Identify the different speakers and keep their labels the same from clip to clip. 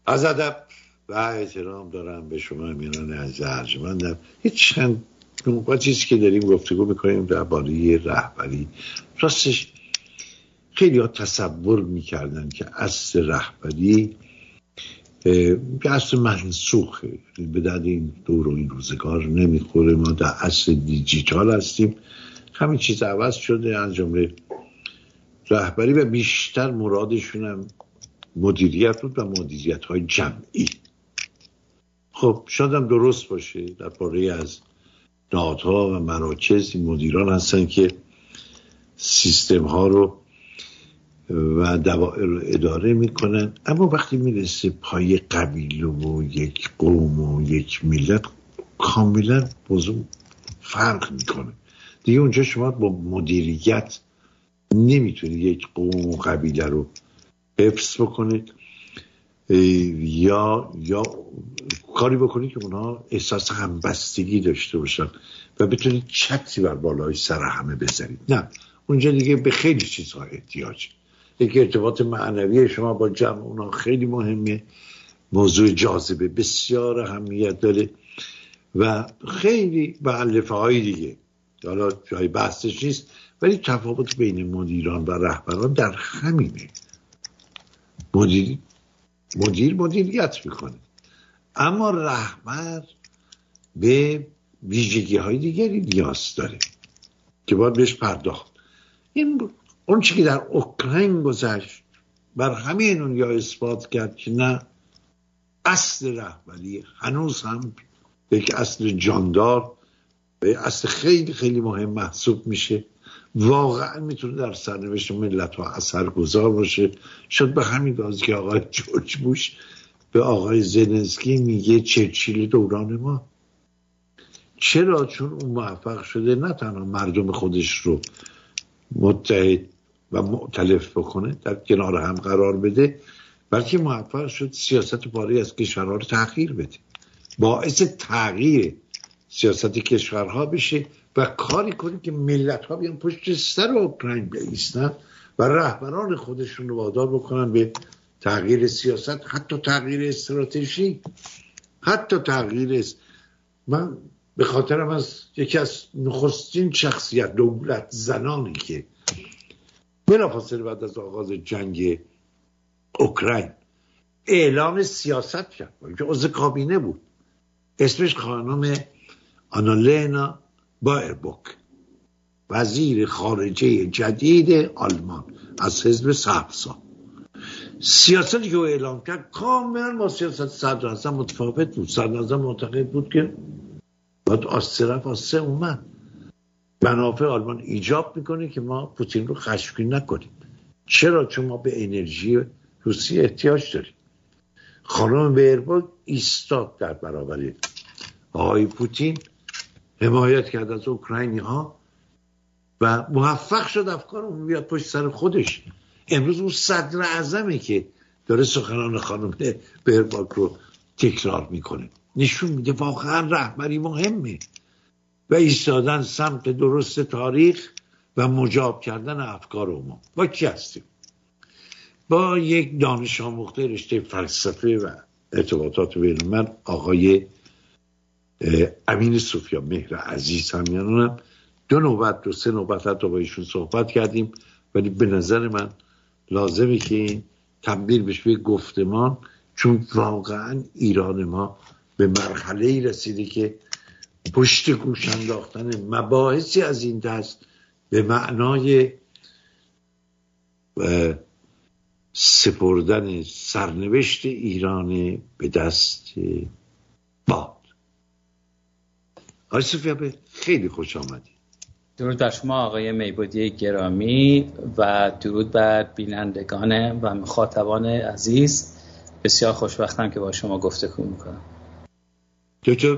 Speaker 1: از ادب و احترام دارم به شما امیران عزیز ارجمندم. هیچ چند چیزی که داریم گفتگو میکنیم درباره رهبری، راستش خیلی ها تصور میکردن که اصل رهبری به اصل منسوخه، به درد این دور و این روزگار نمیخوره. ما در اصل دیجیتال هستیم، همین چیز عوض شده، از جمله رهبری، و بیشتر مرادشون هم مدیریت بود و مدیریت های جمعی. خب شاید هم درست باشه، در پاره از نهادها و مراکز این مدیران هستن که سیستم ها رو و دوائر رو اداره میکنن، اما وقتی میرسه پای قبیله و یک قوم و یک ملت، کاملا موضوع فرق میکنه دیگه. اونجا شما با مدیریت نمیتونید یک قوم و قبیله رو حفظ بکنید یا کاری بکنید که اونها احساس همبستگی داشته باشن و بتونید چتری بر بالای سر همه بزنید. نه، اونجا دیگه به خیلی چیزها احتیاج. یک ارتباط معنوی شما با جمع اونها خیلی مهمه، موضوع جاذبه بسیار اهمیت داره و خیلی مؤلفه های دیگه، حالا جای بحثش نیست، ولی تفاوت بین مدیران و رهبران در همینه. مدیریت میکنه، اما رهبر به ویژگی های دیگری نیاز داره که باید بهش پرداخت. این اون چیزی که در اوکراین گذشت بر همه دنیا اثبات کرد که نه، اصل رهبری هنوز هم یک اصل جاندار به اصل خیلی خیلی مهم محسوب میشه، واقعا میتونه در سرنوشت ملت ها اثرگذار باشه. شد به همین راز که آقای جورج بوش به آقای زلنسکی میگه چرچیل دوران ما. چرا؟ چون اون موفق شده نه تنها مردم خودش رو متحد و مؤتلف بکنه، در کنار هم قرار بده، بلکه موفق شد سیاست پاره از کشورها رو تغییر بده، باعث تغییر سیاست کشورها بشه و کاری کنه که ملت ها بیان پشت سر اوکراین بایستن و رهبران خودشون رو وادار بکنن به تغییر سیاست، حتی تغییر استراتژی، حتی تغییر من به خاطرم از یکی از نخستین شخصیت دولت زنانی که بلافاصله بعد از آغاز جنگ اوکراین اعلام سیاست کرد که عضو کابینه بود، اسمش خانم آنالینا بایربوک، وزیر خارجه جدید آلمان از حزب سبزها. سیاستی که او اعلام کرد کاملا با سیاست صدر اعظم متفاوت بود. صدر اعظم معتقد بود که باید آسه اومد، منافع آلمان ایجاب میکنه که ما پوتین رو خشمگین نکنیم. چرا؟ چون ما به انرژی روسیه احتیاج داریم. خانم بایربوک ایستاد در برابر آقای پوتین، حمایت کرد از اوکراینی ها و موفق شد افکار اون بیاد پشت سر خودش. امروز اون صدر اعظمی که داره سخنان خانم بایربوک رو تکرار میکنه، نشون میده واقعا رهبری مهمه و ایستادن سمت درست تاریخ و مجاب کردن افکار ما. با کی هستیم؟ با یک دانش آموخته رشته فلسفه و ارتباطات بین الملل، آقای امین سوفیامهر عزیز. هم 2-3 نوبت حتی با ایشون صحبت کردیم، ولی به نظر من لازمه که این تبدیل بشه به گفتمان، چون واقعا ایران ما به مرحله‌ای رسیده که پشت گوش انداختن مباحثی از این دست به معنای سپردن سرنوشت ایران به دست باد. آقای سوفیامهر خیلی خوش آمدید.
Speaker 2: درود بر شما آقای میبودی گرامی و درود بر بینندگان و مخاطبان عزیز. بسیار خوشبختم که با شما گفتگو میکنم.
Speaker 1: دکتر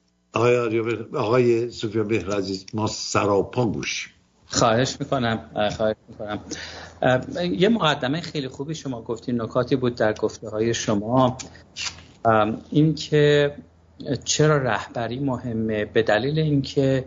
Speaker 1: آقای سوفیامهر عزیز، ما سراپا گوشیم.
Speaker 2: خواهش میکنم. یه مقدمه خیلی خوبی شما گفتین، نکاتی بود در گفته های شما، این که چرا رهبری مهمه، به دلیل اینکه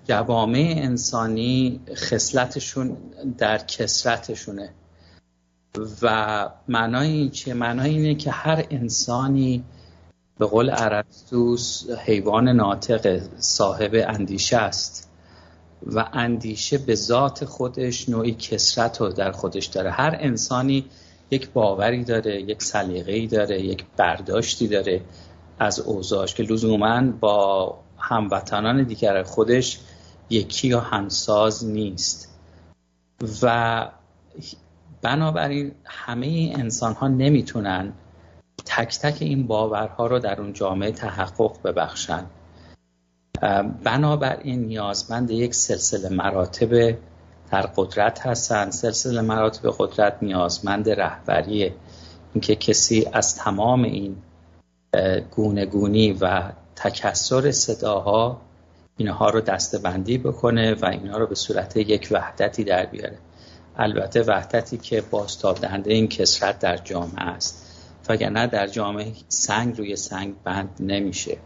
Speaker 2: جوامع انسانی خصلتشون در کثرتشونه و معنای این چیه؟ معنای اینه که هر انسانی به قول ارسطو حیوان ناطق صاحب اندیشه است و اندیشه به ذات خودش نوعی کثرت رو در خودش داره. هر انسانی یک باوری داره، یک سلیقه‌ای داره، یک برداشتی داره از اوضاعش که لزوماً با هموطنان دیگر خودش یکی یا همساز نیست و بنابراین همه انسان ها نمیتونن تک تک این باورها رو در اون جامعه تحقق ببخشن. بنابراین نیازمند یک سلسله مراتب در قدرت هستن. سلسله مراتب قدرت نیازمند رهبریه، اینکه کسی از تمام این گونه‌گونی و تکثر صداها اینها رو دسته‌بندی بکنه و اینها رو به صورت یک وحدتی در بیاره. البته وحدتی که بازتاب‌دهنده این کثرت در جامعه است، وگرنه در جامعه سنگ روی سنگ بند نمیشه.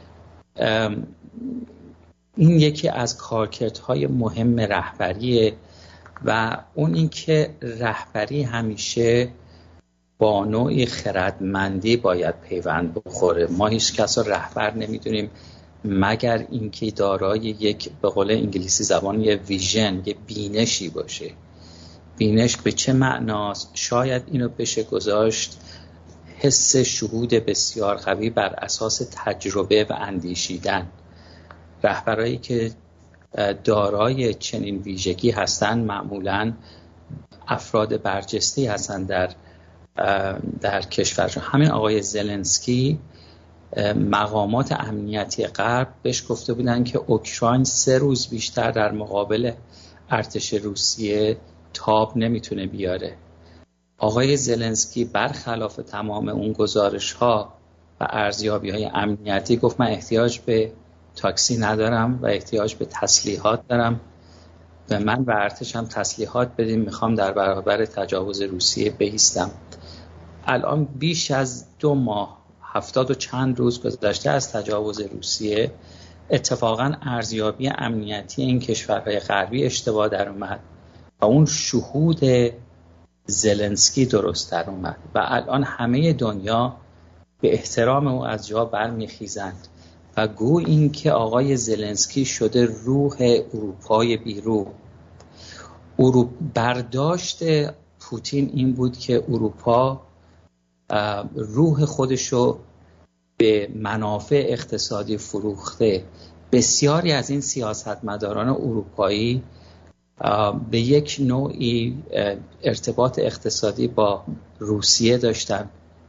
Speaker 2: این یکی از کارکردهای مهم رهبریه و اون این که رهبری همیشه با نوعی خردمندی باید پیوند بخوره. ما هیچ کس رو رهبر نمیدونیم مگر اینکه دارای یک به قول انگلیسی زبان یه ویژن، یه بینشی باشه. بینش به چه معناست؟ شاید اینو بشه گذاشت حس شهود بسیار قوی بر اساس تجربه و اندیشیدن. رهبرایی که دارای چنین ویژگی هستن معمولاً افراد برجسته هستن در کشور. همین آقای زلنسکی، مقامات امنیتی غرب بهش گفته بودن که اوکراین 3 روز بیشتر در مقابل ارتش روسیه تاب نمیتونه بیاره. آقای زلنسکی برخلاف تمام اون گزارش‌ها و ارزیابی‌های امنیتی گفت من احتیاج به تاکسی ندارم و احتیاج به تسلیحات دارم، به من و ارتشم تسلیحات بدیم، میخوام در برابر تجاوز روسیه بایستم. الان بیش از 2 ماه 70 و چند روز گذشته از تجاوز روسیه. اتفاقا ارزیابی امنیتی این کشورهای غربی اشتباه در اومد و اون شهود زلنسکی درست در اومد و الان همه دنیا به احترام او از جا برمیخیزند و گویا این که آقای زلنسکی شده روح اروپای بیرو. برداشت پوتین این بود که اروپا روح خودشو به منافع اقتصادی فروخته. بسیاری از این سیاستمداران اروپایی به یک نوعی ارتباط اقتصادی با روسیه داشتن،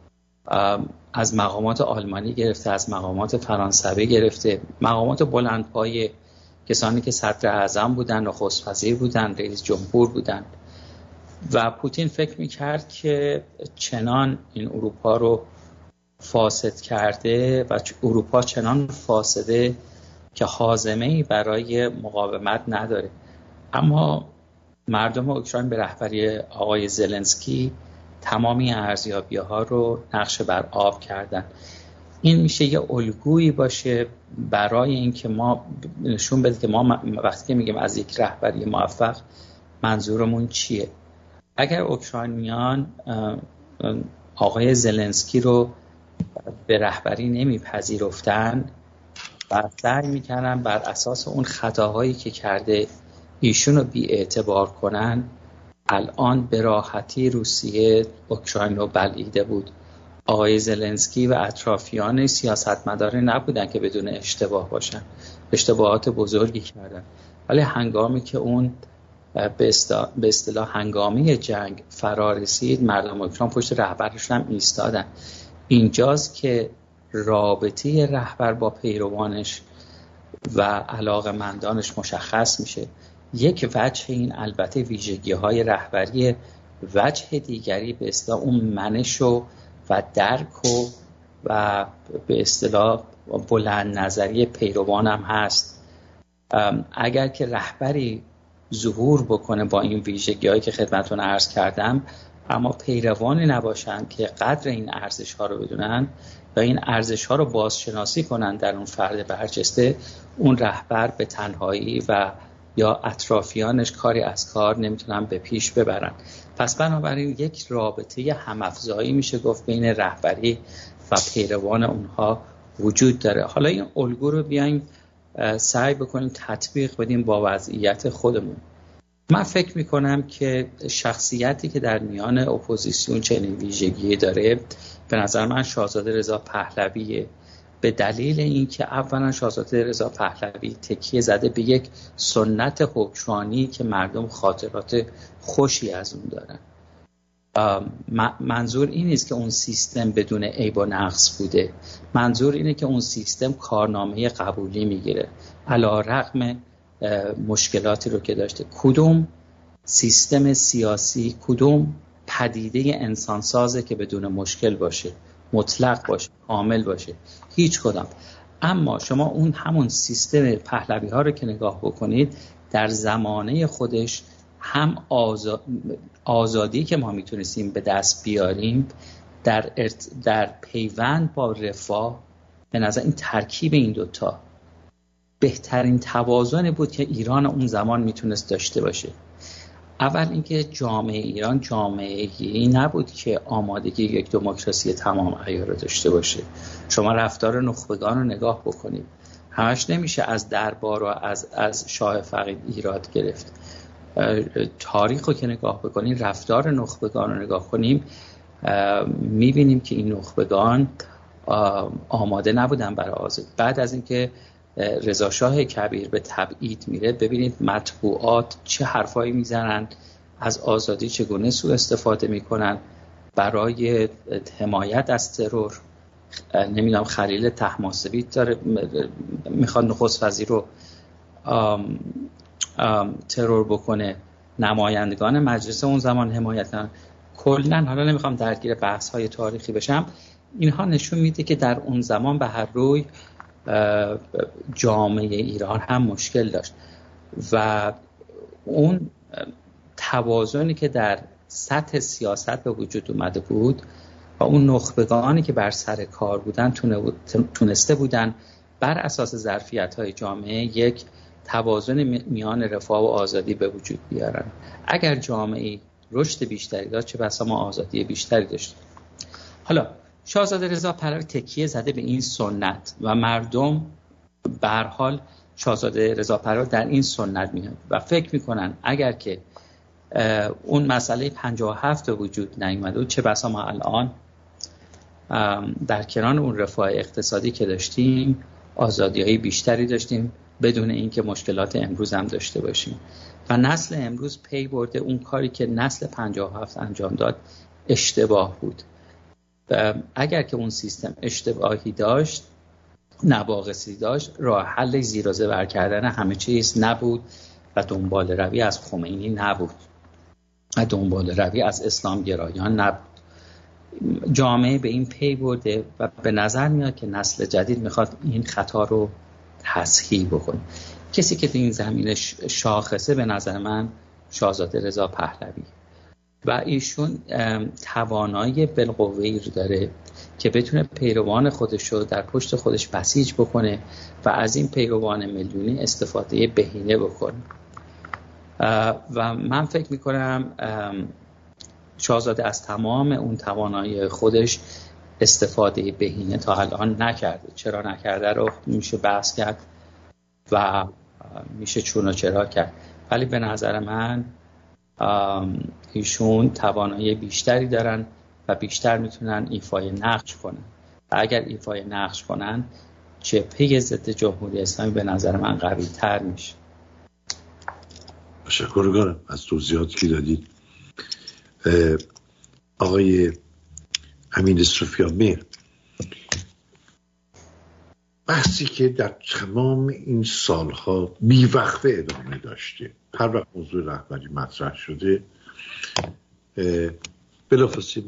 Speaker 2: از مقامات آلمانی گرفته، از مقامات فرانسوی گرفته، مقامات بلندپایه، کسانی که صدر اعظم بودن، نخست وزیر بودن، رئیس جمهور بودن. و پوتین فکر میکرد که چنان این اروپا رو فاسد کرده و اروپا چنان فاسده که هاضمه‌ای برای مقاومت نداره. اما مردم اوکراین به رهبری آقای زلنسکی تمامی ارزیابی‌ها رو نقش بر آب کردن. این میشه یه الگویی باشه برای اینکه ما نشون بده که ما وقتی که میگیم از یک رهبری موفق منظورمون چیه. اگر اوکراینیان آقای زلنسکی رو به رهبری نمیپذیرفتن و سعی میکنن بر اساس اون خطاهایی که کرده ایشون رو بی‌اعتبار کنن، الان به راحتی روسیه اوکراین رو بلعیده بود. آقای زلنسکی و اطرافیان سیاستمدار نبودن که بدون اشتباه باشن، اشتباهات بزرگی کردن، ولی هنگامی که اون به اصطلاح هنگامی جنگ فرا رسید، مردم اوکراین پشت رهبرشون هم ایستادن. اینجاست که رابطه رهبر با پیروانش و علاقه‌مندانش مشخص میشه. یک وجه این البته ویژگی‌های رهبری، وجه دیگری به اصطلاح اون منش و درک و به اصطلاح بلند نظری پیروان هم هست. اگر که رهبری ظهور بکنه با این ویژگی‌هایی که خدمتتون عرض کردم، اما پیروانی نباشن که قدر این ارزش‌ها رو بدونن و این ارزش‌ها رو بازشناسی کنن در اون فرد برجسته، اون رهبر به تنهایی و یا اطرافیانش کاری از کار نمیتونن به پیش ببرن. پس بنابراین یک رابطه هم‌افزایی میشه گفت بین رهبری و پیروان اونها وجود داره. حالا این الگو رو بیاین سعی بکنیم تطبیق بدیم با وضعیت خودمون. من فکر میکنم که شخصیتی که در میان اپوزیسیون چنین ویژگی داره به نظر من شاهزاده رضا پهلویه، به دلیل اینکه اولا شاهزاده رضا پهلوی تکیه زده به یک سنت حکمرانی که مردم خاطرات خوشی از اون دارن. منظور این نیست که اون سیستم بدون عیب و نقص بوده، منظور اینه که اون سیستم کارنامه قبولی میگیره علی رغم مشکلاتی رو که داشته. کدوم سیستم سیاسی، کدوم پدیده انسانسازه که بدون مشکل باشه، مطلق باشه، کامل باشه؟ هیچ کدام. اما شما اون همون سیستم پهلوی ها رو که نگاه بکنید، در زمانه خودش هم آزادی که ما میتونستیم به دست بیاریم در پیوند با رفاه، به نظر این ترکیب این دوتا بهترین توازن بود که ایران اون زمان میتونست داشته باشه. اول اینکه جامعه ایران جامعه‌ای نبود که آمادگی یک دموکراسی تمام عیار رو داشته باشه. شما رفتار نخبگان رو نگاه بکنید، همش نمیشه از دربار و از شاه فقید ایراد گرفت. تاریخ رو که نگاه بکنیم، رفتار نخبگان رو نگاه کنیم، میبینیم که این نخبگان آماده نبودن برای آزادی. بعد از اینکه رضا شاه کبیر به تبعید میره، ببینید مطبوعات چه حرفایی میزنن، از آزادی چگونه سوء استفاده میکنن برای حمایت از ترور. نمیدونم خلیل طهماسبی داره میخواد نخست وزیر رو ترور بکنه، نمایندگان مجلس اون زمان حمایت کردن. کلا حالا نمیخوام درگیر بحث های تاریخی بشم، اینها نشون میده که در اون زمان به هر روی جامعه ایران هم مشکل داشت و اون توازنی که در سطح سیاست به وجود اومده بود و اون نخبگانی که بر سر کار بودن تونسته بودن بر اساس ظرفیت‌های جامعه یک توازن میان رفاه و آزادی به وجود بیارن. اگر جامعه رشد بیشتری داشت، چه بسا ما آزادی بیشتری داشتیم. حالا شاهزاده رضا پهلوی تکیه زده به این سنت و مردم به هر حال شاهزاده رضا پهلوی در این سنت میاد و فکر میکنن اگر که اون مسئله 57 وجود نیامده و چه بسا ما الان در کنار اون رفاه اقتصادی که داشتیم آزادی‌های بیشتری داشتیم بدون اینکه مشکلات امروز هم داشته باشیم. و نسل امروز پی برده اون کاری که نسل 57 انجام داد اشتباه بود. اگر که اون سیستم اشتباهی داشت، نواقصی داشت، راه حل زیر و زبر کردن همه چیز نبود و دنبال روی از خمینی نبود و دنبال روی از اسلام گرایان نبود. جامعه به این پی برده و به نظر میاد که نسل جدید میخواد این خطا رو تصحیح بکنه. کسی که این زمین شاخصه به نظر من شاهزاده رضا پهلوی و ایشون توانایی بالقوه‌ای رو داره که بتونه پیروان خودش رو در پشت خودش بسیج بکنه و از این پیروان میلیونی استفاده بهینه بکنه. و من فکر میکنم شاهزاده از تمام اون توانایی خودش استفاده بهینه تا الان نکرده. چرا نکرده رو میشه بحث کرد و میشه چون و چرا کرد، ولی به نظر من ایشون توانایی بیشتری دارن و بیشتر میتونن ایفای نقش کنن و اگر ایفای نقش کنن جبهه ضد جمهوری اسلامی به نظر من قوی تر میشه.
Speaker 1: تشکر از توضیحاتی که دادید. آقای امین سفیان‌مهر، بحثی که در تمام این سالها بیوقفه ادامه داشته، هر وقت موضوع رهبری مطرح شده بلافاصله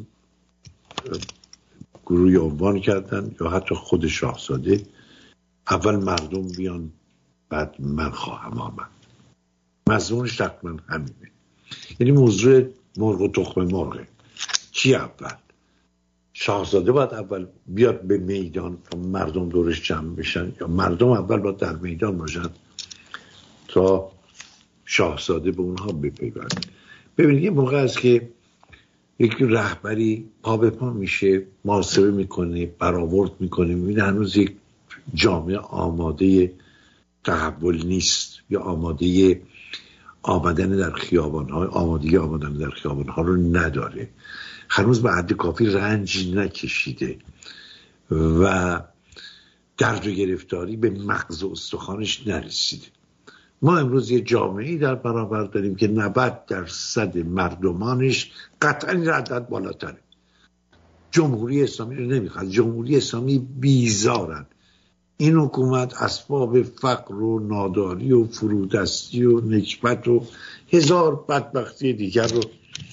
Speaker 1: گروهی عنوان کردن یا حتی خود شاهزاده اول مردم بیان بعد من خواهم آمد. مضمونش تقریبا همینه، یعنی موضوع مرغ و تخم مرغه. کی اول؟ شاهزاده باید اول بیاد به میدان تا مردم دورش جمع بشن یا مردم اول باید در میدان باشن تا شاهزاده به اونها بپیونده. ببینید یه موقع است که یک رهبری پا به پا میشه، محاسبه میکنه، برآورد میکنه، میبینه هنوز یک جامعه آماده تحول نیست یا آماده آمدن در خیابان‌ها، آمادگی آمدن در خیابان‌ها رو نداره، هنوز به حد کافی رنج نکشیده و درد و گرفتاری به مغز و استخوانش نرسیده. ما امروز یه جامعه‌ای در برابر داریم که 90% مردمانش قطعاً عدد بالاتره. جمهوری اسلامی رو نمیخواد. جمهوری اسلامی بیزارن. این حکومت اسباب فقر و ناداری و فرودستی و نکبت و هزار بدبختی دیگر رو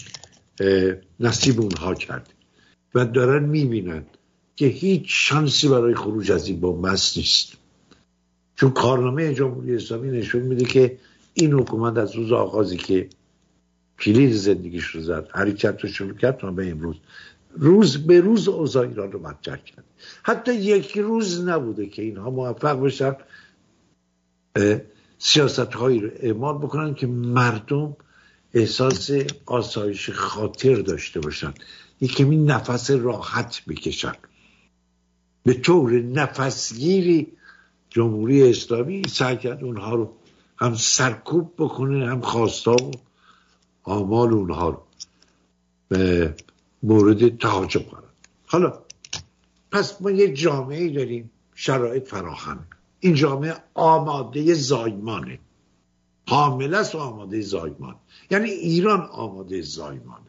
Speaker 1: نصیب اونها کرده و دارن میبینن که هیچ شانسی برای خروج از این بنبست نیست، چون کارنامه جمهوری اسلامی نشون میده که این حکومت از روز آغازی که کلید زندگیش رو زد، حرکت رو شروع کرد تا به امروز، روز به روز اوضاع ایران رو بدتر کرد. حتی یک روز نبوده که اینها موفق بشن سیاست‌هایی رو اعمال بکنن که مردم احساس آسایش خاطر داشته باشن، یک کمی نفس راحت بکشن. به طور نفسگیری جمهوری اسلامی سعی کرد اونها رو هم سرکوب بکنه، هم خواستا و آمال اونها رو به مورد تهاجم قرار. حالا پس ما یه جامعه داریم، شرایط فراهم، این جامعه آماده زایمانه، حامله است و آماده زایمان، یعنی ایران آماده زایمانه.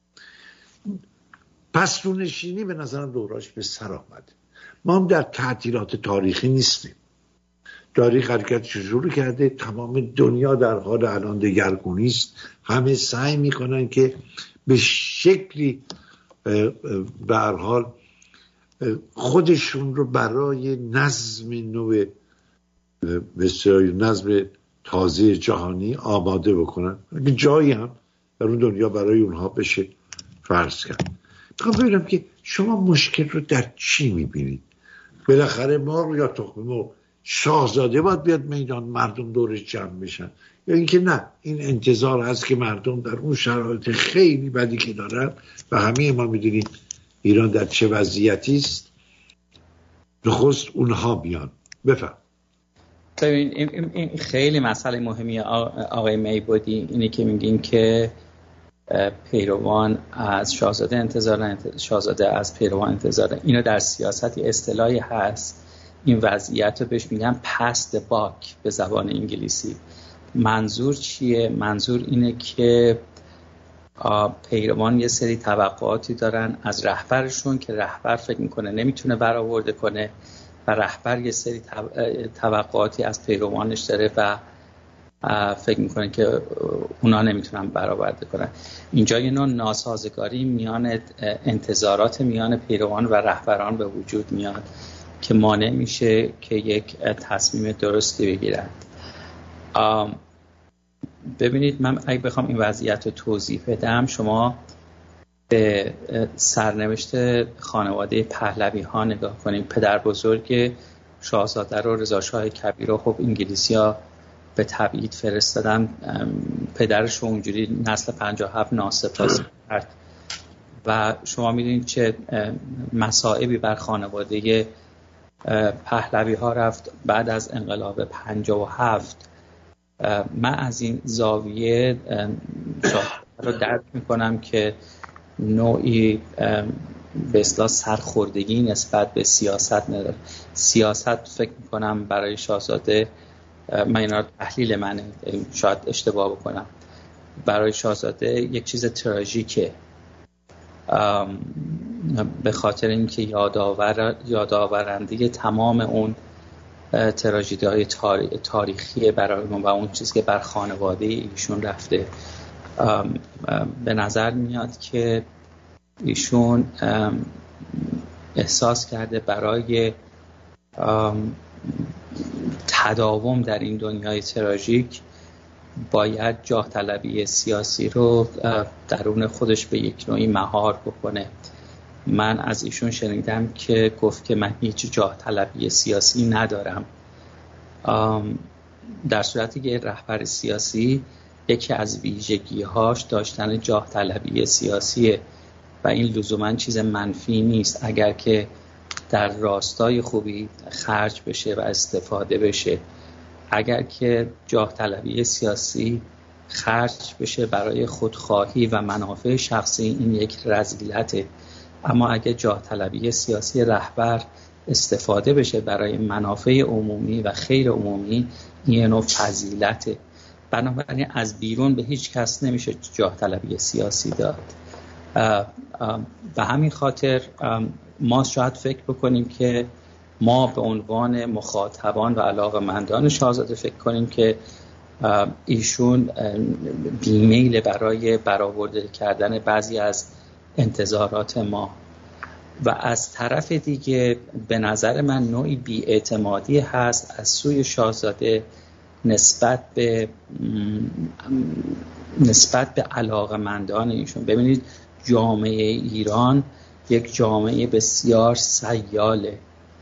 Speaker 1: پس رو نشینی به نظرم دوراش به سر آمده. ما هم در تعطیلات تاریخی نیستیم. تاریخ حرکت شروع کرده، تمام دنیا در حال الان دگرگونی است. همه سعی میکنن که به شکلی به هر حال خودشون رو برای نظم نو، بسیار نظم تازه جهانی آماده بکنن. جایی هم در اون دنیا برای اونها بشه فرض کرد. میخوام ببینم که شما مشکل رو در چی میبینید؟ بالاخره ما یا تخم مرغ شاهزاده باید بیاد میدان، مردم دورش جمع بشن، یا اینکه نه، این انتظار هست که مردم در اون شرایط خیلی بدی که دارن و همه ما میدونیم ایران در چه وضعیتی است، نخست اونها بیان. بفهم.
Speaker 2: این خیلی مسئله مهمی آقای میبودی، اینه که میگین که پیروان از شاهزاده انتظار، شاهزاده از پیروان انتظار. اینو در سیاستی اصطلاحی هست، این وضعیت رو بهش میگن پست باک به زبان انگلیسی. منظور چیه؟ منظور اینه که پیروان یه سری توقعاتی دارن از رهبرشون که رهبر فکر میکنه نمیتونه برآورده کنه و رهبر یه سری توقعاتی از پیروانش داره و فکر میکنه که اونا نمیتونن برآورده کنن. اینجا یه نوع ناسازگاری میان انتظارات میان پیروان و رهبران به وجود میاد که مانع میشه که یک تصمیم درستی بگیرن. ببینید، من اگه بخوام این وضعیت رو توضیح بدم، شما به سرنوشت خانواده پهلوی ها نگاه کنید. پدر بزرگ شاهزاده رو، رضا شاه کبیر رو، خب انگلیسی ها به تبعید فرستادن. پدرش رو اونجوری نسل 57 ناسپاسی کرد و شما میدونید چه مصائبی بر خانواده پهلوی ها رفت بعد از انقلاب 57. من از این زاویه رو درک میکنم که نوعی به اصطلاح سرخوردگی نسبت به سیاست نداره. سیاست فکر میکنم برای شاهزاده، من اینا تحلیل منه، شاید اشتباه بکنم، برای شاهزاده یک چیز تراژیکه، به خاطر اینکه یادآورنده تمام اون تراژدی‌های تاریخی برای ما و اون چیزی که بر خانواده ایشون رفته. به نظر میاد که ایشون احساس کرده برای تداوم در این دنیای تراژیک باید جاه طلبی سیاسی رو درون خودش به یک نوعی مهار بکنه. من از ایشون شنیدم که گفت که من هیچ جاه طلبی سیاسی ندارم، در صورتی که رهبر سیاسی یکی از ویژگی‌هاش داشتن جاه طلبی سیاسیه و این لزوما چیز منفی نیست اگر که در راستای خوبی خرج بشه و استفاده بشه. اگر که جاه طلبی سیاسی خرج بشه برای خودخواهی و منافع شخصی، این یک رذیلته. اما اگه جاه طلبی سیاسی رهبر استفاده بشه برای منافع عمومی و خیر عمومی، این نوع فضیلته. بنابراین از بیرون به هیچ کس نمیشه جاه طلبی سیاسی داد. به همین خاطر ما شاید فکر بکنیم که ما به عنوان مخاطبان و علاقه‌مندان شاهزاده فکر کنیم که ایشون بیمیل برای برآورده کردن بعضی از انتظارات ما، و از طرف دیگه به نظر من نوعی بی‌اعتمادی هست از سوی شاهزاده نسبت به علاقه‌مندان ایشون. ببینید جامعه ایران یک جامعه بسیار سیاله.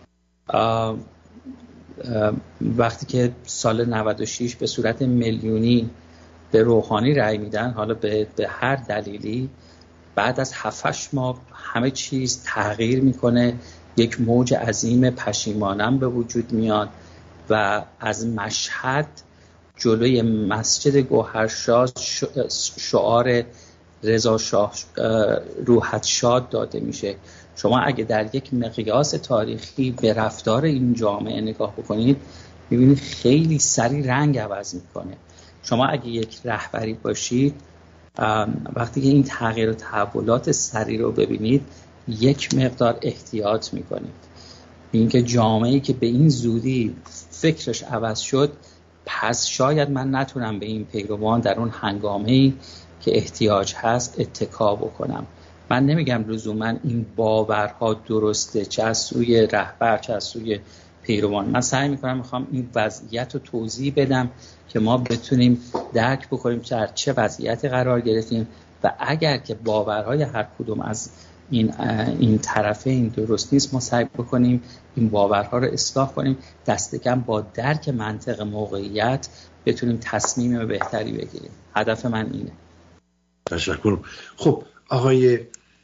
Speaker 2: وقتی که سال 96 به صورت میلیونی به روحانی رأی میدن، حالا به هر دلیلی، بعد از 7-8 ماه همه چیز تغییر میکنه، یک موج عظیم پشیمانم به وجود میاد و از مشهد جلوی مسجد گوهرشاد شعار رضا شاه روحت شاد داده میشه. شما اگه در یک مقیاس تاریخی به رفتار این جامعه نگاه بکنید، میبینید خیلی سریع رنگ عوض میکنه. شما اگه یک رهبری باشید، وقتی که این تغییر و تحولات سریع رو ببینید، یک مقدار احتیاط میکنید. اینکه جامعه‌ای که به این زودی فکرش عوض شد، پس شاید من نتونم به این پیروان در اون هنگامه‌ای که احتیاج هست اتکا بکنم. من نمیگم لزوما این باورها درسته، چه از سوی رهبر چه از سوی پیروان. من سعی میخوام این وضعیت رو توضیح بدم که ما بتونیم درک بکنیم در چه وضعیتی قرار گرفتیم و اگر که باورهای هر کدوم از این طرفه این درست نیست، ما سعی بکنیم این باورها رو اصلاح کنیم، دست کم با درک منطق موقعیت بتونیم تصمیم بهتری بگیریم. هدف من اینه.
Speaker 1: تشکر. خب آقای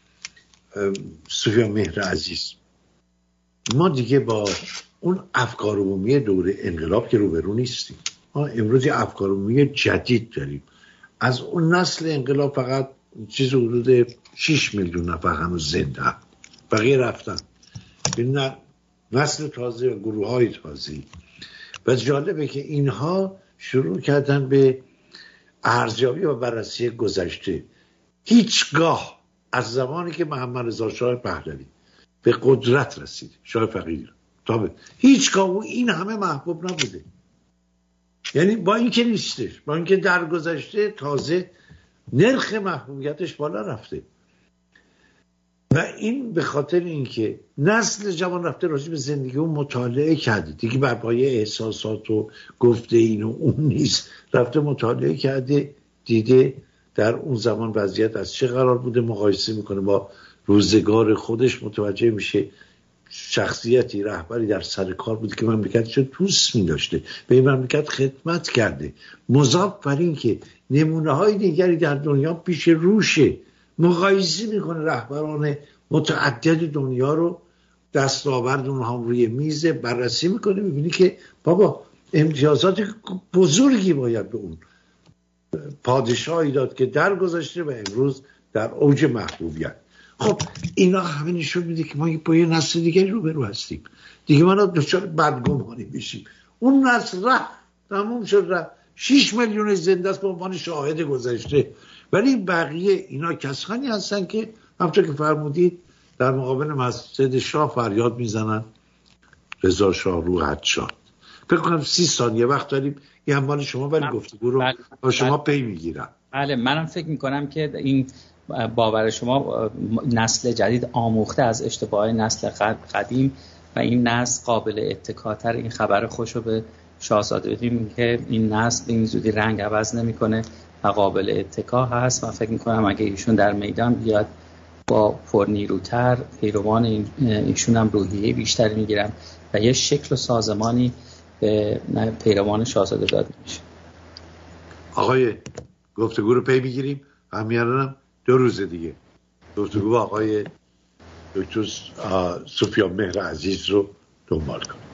Speaker 1: سفیان مهر عزیز، ما دیگه با اون افکار عمومی دوره انقلاب که روبرو نیستیم. ما امروز یه افکار عمومی جدید داریم. از اون نسل انقلاب فقط چیز حدود 6 میلیون نفر هنوز زنده هم. بقیه رفتن به نسل تازه و گروه های تازه. و جالبه که اینها شروع کردن به ارزیابی و بررسی گذشته. هیچگاه از زمانی که محمد رضا شاه پهلوی به قدرت رسید، شاه فقید تا هیچگاه او این همه محبوب نبوده. یعنی با اینکه نیستش، با اینکه در گذشته تازه نرخ محبوبیتش بالا رفته و این به خاطر اینکه نسل جوان رفته راجع به زندگی و مطالعه کرده دیگه، بر پایه احساسات و گفته این و اون نیست، رفته مطالعه کرده، دیده در اون زمان وضعیت از چه قرار بوده، مقایسه میکنه با روزگار خودش، متوجه میشه شخصیتی رهبری در سر کار بوده که مملکتش رو دوست می‌داشته، به این مملکت خدمت کرده، مضاف بر این که نمونه های دیگری در دنیا پیش روشه، مقایسه میکنه رهبران متعدد دنیا رو، دستاورد اونها روی میز بررسی میکنه، میبینی که بابا امتیازات بزرگی باید به اون پادشاهی داد که در گذشته و امروز در اوج محبوبیت. خب اینا همه نشون میده که ما با یه نسل دیگری روبرو هستیم دیگه. ما دچار بدگمانی بشیم. اون نسل رفت، تموم شد، رفت. 6 میلیون زنده است به عنوان شاهد گذشته، ولی بقیه اینا کسانی هستن که همونطور که فرمودید در مقابل مسجد شاه فریاد میزنن رضا شاه روحت شاد. فکر کنم 30 ثانیه وقت داریم، این مال شما، ولی گفتگو رو با شما پی میگیرم.
Speaker 2: بله، منم فکر میکنم که این باور شما نسل جدید آموخته از اشتباهات نسل قدیم و این نسل قابل اتکاتر. این خبر خوش رو به شاهزاده بدیم که این نسل این زودی رنگ عوض نمیکنه و قابل اتکا هست. من فکر میکنم اگه ایشون در میدان بیاد با پرنیروتر، پیروان ایشون هم روحیه بیشتری میگیرن و یه شکل و سازمانی به پیروان شاهزاده داده میشه.
Speaker 1: آقای گفتگو رو پی بگیریم. همین 2 روز دیگه گفتگو با آقای دکتر سفیان مهر عزیز رو دنبال کنیم.